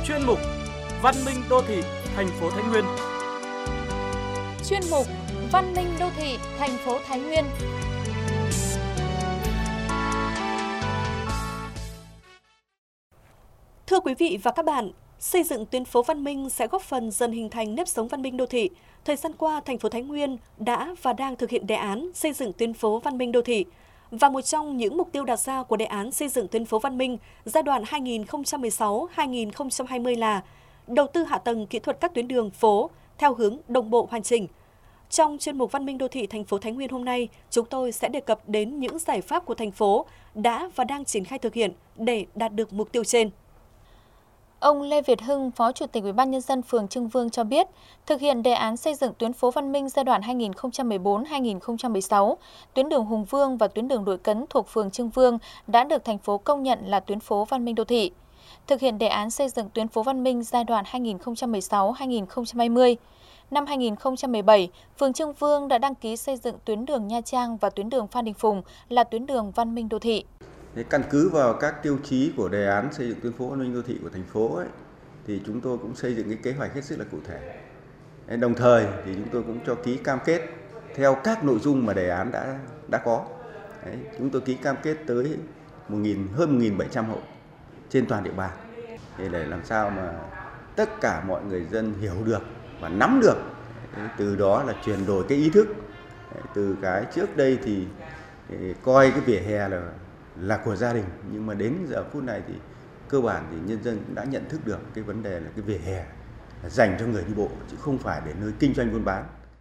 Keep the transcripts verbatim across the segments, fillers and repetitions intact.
chuyên mục Văn minh đô thị thành phố Thái Nguyên. Chuyên mục Văn minh đô thị thành phố Thái Nguyên. Thưa quý vị và các bạn, xây dựng tuyến phố văn minh sẽ góp phần dần hình thành nếp sống văn minh đô thị. Thời gian qua, thành phố Thái Nguyên đã và đang thực hiện đề án xây dựng tuyến phố văn minh đô thị. Và một trong những mục tiêu đặt ra của đề án xây dựng tuyến phố văn minh giai đoạn hai nghìn không trăm mười sáu đến hai nghìn không trăm hai mươi là đầu tư hạ tầng kỹ thuật các tuyến đường phố theo hướng đồng bộ hoàn chỉnh. Trong chuyên mục Văn minh đô thị thành phố Thái Nguyên hôm nay, chúng tôi sẽ đề cập đến những giải pháp của thành phố đã và đang triển khai thực hiện để đạt được mục tiêu trên. Ông Lê Việt Hưng, Phó Chủ tịch Ủy ban nhân dân phường Trưng Vương cho biết, thực hiện đề án xây dựng tuyến phố văn minh giai đoạn hai nghìn không trăm mười bốn đến hai nghìn không trăm mười sáu, tuyến đường Hùng Vương và tuyến đường Đội Cấn thuộc phường Trưng Vương đã được thành phố công nhận là tuyến phố văn minh đô thị. Thực hiện đề án xây dựng tuyến phố văn minh giai đoạn hai nghìn không trăm mười sáu đến hai nghìn không trăm hai mươi. Năm hai nghìn không trăm mười bảy, phường Trưng Vương đã đăng ký xây dựng tuyến đường Nha Trang và tuyến đường Phan Đình Phùng là tuyến đường văn minh đô thị. Căn cứ vào các tiêu chí của đề án xây dựng tuyến phố văn minh đô thị của thành phố ấy, thì chúng tôi cũng xây dựng cái kế hoạch hết sức là cụ thể. Đồng thời thì chúng tôi cũng cho ký cam kết theo các nội dung mà đề án đã đã có. Đấy, chúng tôi ký cam kết tới một nghìn hơn một nghìn bảy trăm hộ trên toàn địa bàn để làm sao mà tất cả mọi người dân hiểu được và nắm được. Đấy, từ đó là chuyển đổi cái ý thức. Đấy, từ cái trước đây thì, thì coi cái vỉa hè là là của gia đình, nhưng mà đến giờ phút này thì cơ bản thì nhân dân cũng đã nhận thức được cái vấn đề là cái vỉa hè là dành cho người đi bộ chứ không phải để nơi kinh doanh buôn bán.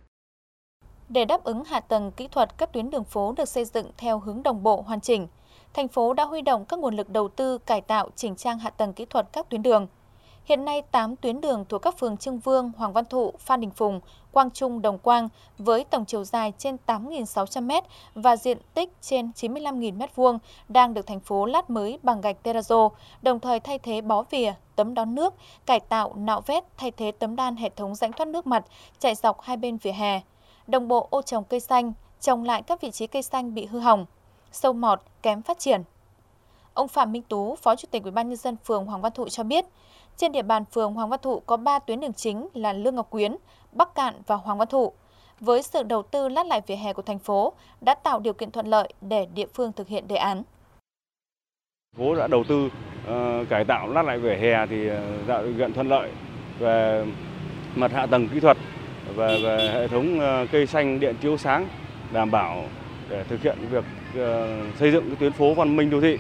Để đáp ứng hạ tầng kỹ thuật các tuyến đường phố được xây dựng theo hướng đồng bộ hoàn chỉnh, thành phố đã huy động các nguồn lực đầu tư cải tạo chỉnh trang hạ tầng kỹ thuật các tuyến đường. Hiện nay, tám tuyến đường thuộc các phường Trưng Vương, Hoàng Văn Thụ, Phan Đình Phùng, Quang Trung, Đồng Quang với tổng chiều dài trên tám nghìn sáu trăm mét và diện tích trên chín mươi lăm nghìn mét vuông đang được thành phố lát mới bằng gạch terrazzo, đồng thời thay thế bó vỉa, tấm đón nước, cải tạo, nạo vét, thay thế tấm đan hệ thống rãnh thoát nước mặt chạy dọc hai bên vỉa hè, đồng bộ ô trồng cây xanh, trồng lại các vị trí cây xanh bị hư hỏng, sâu mọt, kém phát triển. Ông Phạm Minh Tú, Phó Chủ tịch Ủy ban nhân dân phường Hoàng Văn Thụ cho biết, trên địa bàn phường Hoàng Văn Thụ có ba tuyến đường chính là Lương Ngọc Quyến, Bắc Cạn và Hoàng Văn Thụ. Với sự đầu tư lát lại vỉa hè của thành phố đã tạo điều kiện thuận lợi để địa phương thực hiện đề án. Thành phố đã đầu tư uh, cải tạo lát lại vỉa hè thì tạo điều kiện thuận lợi về mặt hạ tầng kỹ thuật và về, về hệ thống uh, cây xanh điện chiếu sáng đảm bảo để thực hiện việc uh, xây dựng cái tuyến phố văn minh đô thị.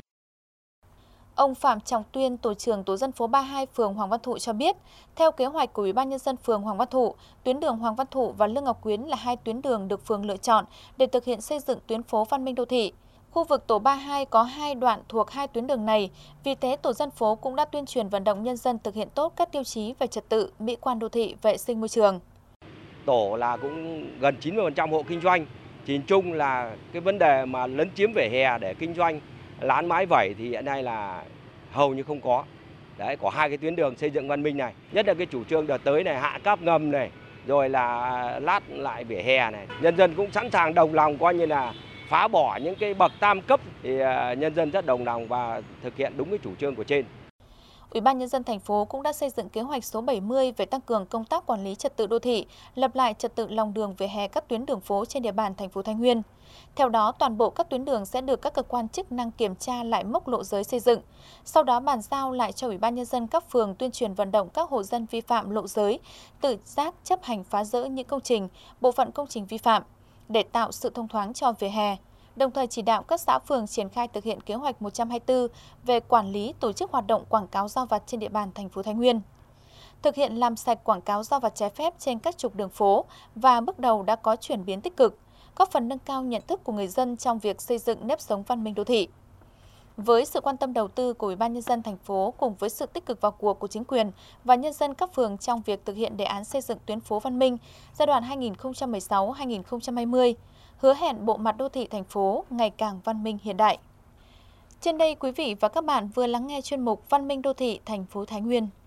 Ông Phạm Trọng Tuyên, tổ trưởng tổ dân phố ba mươi hai phường Hoàng Văn Thụ cho biết, theo kế hoạch của Ủy ban nhân dân phường Hoàng Văn Thụ, tuyến đường Hoàng Văn Thụ và Lương Ngọc Quyến là hai tuyến đường được phường lựa chọn để thực hiện xây dựng tuyến phố văn minh đô thị. Khu vực tổ ba mươi hai có hai đoạn thuộc hai tuyến đường này, vì thế tổ dân phố cũng đã tuyên truyền vận động nhân dân thực hiện tốt các tiêu chí về trật tự, mỹ quan đô thị, vệ sinh môi trường. Tổ là cũng gần chín mươi phần trăm hộ kinh doanh, nhìn chung là cái vấn đề mà lấn chiếm vỉa hè để kinh doanh lán mái vẩy thì hiện nay là hầu như không có. Đấy, có hai cái tuyến đường xây dựng văn minh này, nhất là cái chủ trương đợt tới này, hạ cáp ngầm này, rồi là lát lại vỉa hè này. Nhân dân cũng sẵn sàng đồng lòng coi như là phá bỏ những cái bậc tam cấp thì nhân dân rất đồng lòng và thực hiện đúng cái chủ trương của trên. Ủy ban nhân dân thành phố cũng đã xây dựng kế hoạch số bảy mươi về tăng cường công tác quản lý trật tự đô thị, lập lại trật tự lòng đường vỉa hè các tuyến đường phố trên địa bàn thành phố Thái Nguyên. Theo đó, toàn bộ các tuyến đường sẽ được các cơ quan chức năng kiểm tra lại mốc lộ giới xây dựng, sau đó bàn giao lại cho Ủy ban nhân dân các phường tuyên truyền vận động các hộ dân vi phạm lộ giới, tự giác chấp hành phá dỡ những công trình, bộ phận công trình vi phạm để tạo sự thông thoáng cho vỉa hè. Đồng thời chỉ đạo các xã phường triển khai thực hiện kế hoạch một trăm hai mươi tư về quản lý tổ chức hoạt động quảng cáo rao vặt trên địa bàn thành phố Thái Nguyên. Thực hiện làm sạch quảng cáo rao vặt trái phép trên các trục đường phố và bước đầu đã có chuyển biến tích cực, góp phần nâng cao nhận thức của người dân trong việc xây dựng nếp sống văn minh đô thị. Với sự quan tâm đầu tư của Ủy ban nhân dân thành phố cùng với sự tích cực vào cuộc của chính quyền và nhân dân các phường trong việc thực hiện đề án xây dựng tuyến phố văn minh giai đoạn hai nghìn không trăm mười sáu đến hai nghìn không trăm hai mươi, hứa hẹn bộ mặt đô thị thành phố ngày càng văn minh hiện đại. Trên đây, quý vị và các bạn vừa lắng nghe chuyên mục Văn minh đô thị thành phố Thái Nguyên.